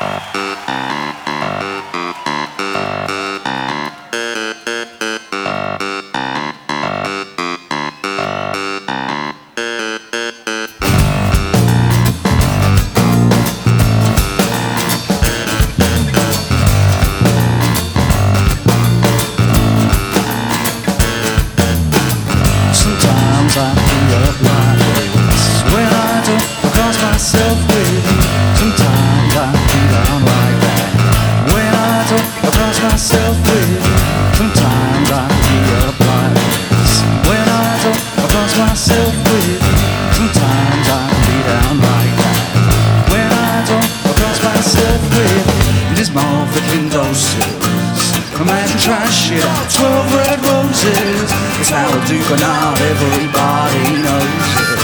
Imagine trying shit out 12 red roses. It's how I do, but not everybody knows it.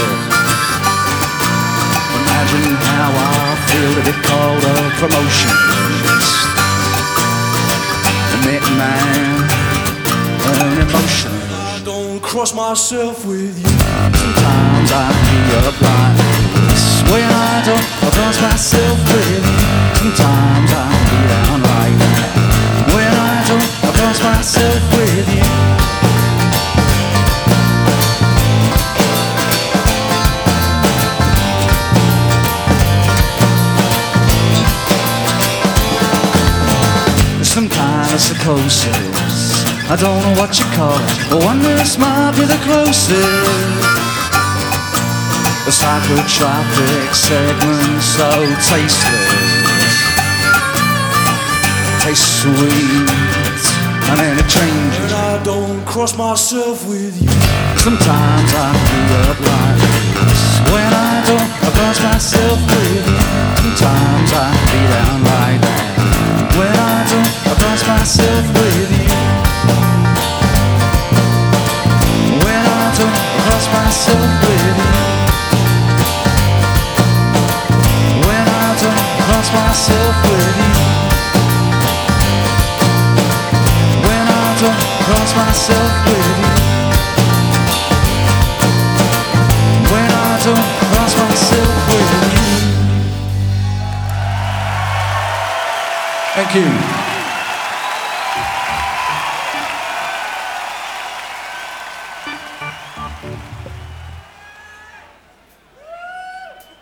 Imagine how I feel to be called a promotionist. Admitting I'm an emotionalist. I don't cross myself with you. Sometimes I be a blind when I don't cross myself with you. Sometimes I be down like that when I don't cross myself with you. Some kind of psychosis, I don't know what you call it, but one this might be the closest. A psychotropic segment so tasteless, tastes sweet, and then it changes. But I don't cross myself with you. Sometimes I feel like this when I don't cross myself with you. Sometimes I be down like that when I don't cross myself with you. When I don't cross myself with you. When I don't cross myself with you. When I don't cross myself with you. When I don't cross myself with you. Thank you.